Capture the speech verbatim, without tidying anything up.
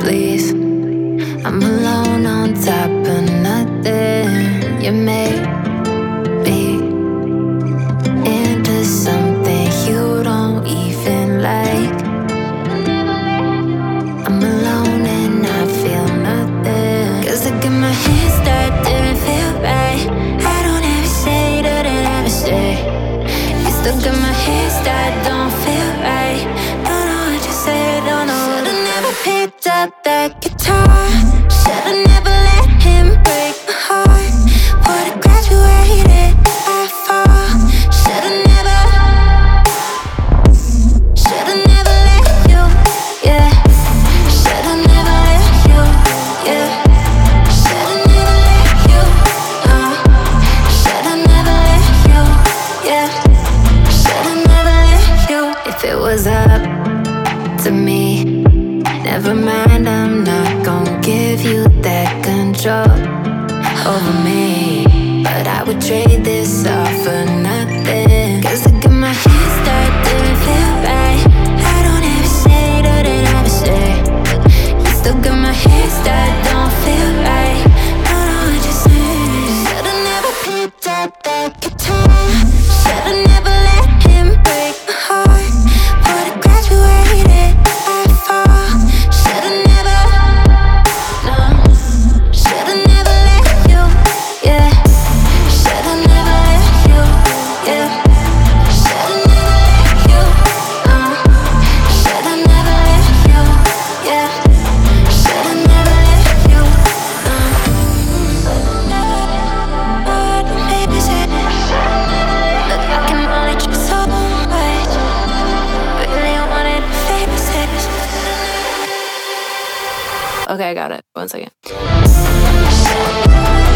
please. I'm alone on top of nothing. You made me into something you don't even like. I'm alone and I feel nothing. Cause I got my hands that didn't feel right. I don't ever say that I never say. You still got my hands that don't feel right. Don't know what you said, don't know. Should've never picked up that guitar. Should've never let him break my heart. Would've graduated that far. Should've never. Should've never let you, yeah. Should've never let you, yeah. Should've never let you, uh. Should've never let you, yeah. Should've never let you. If it was up to me, never mind, I'm not gon' give you that control over me. But I would trade this all for nothing. Cause I got my hands that didn't feel right. I don't ever say that I never say. You still got my hands that don't feel right. Don't know what you say. Should've never picked up that guitar. Should've never let him break my heart. Would've graduated that far. Should've never, no. Should've never let you, yeah. Should've never let you, yeah. Should've never let you, uh. Should've never let you, yeah. Should've never let you, uh. But maybe said, look, I can only trust so much. Really wanted to face it. Okay, I got it. One second.